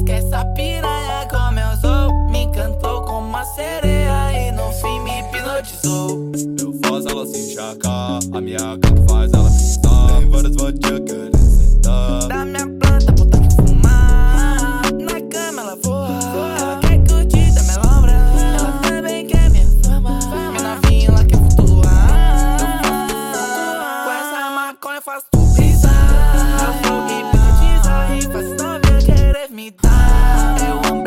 que essa piranha como eu sou me encantou como uma sereia e no fim me hipnotizou. Eu faço ela se enxacar, a minha gata faz ela pensar. Tem várias vadias querem sentar. Da minha planta, botar pra fumar. Na cama ela voa. Ela quer curtir da minha lombra. Ela também quer minha fama. Minha novinha, ela quer flutuar. Com essa maconha eu faço tu pisar. Eu vou hipnotizar e faço novinha querer me dar. Eu amo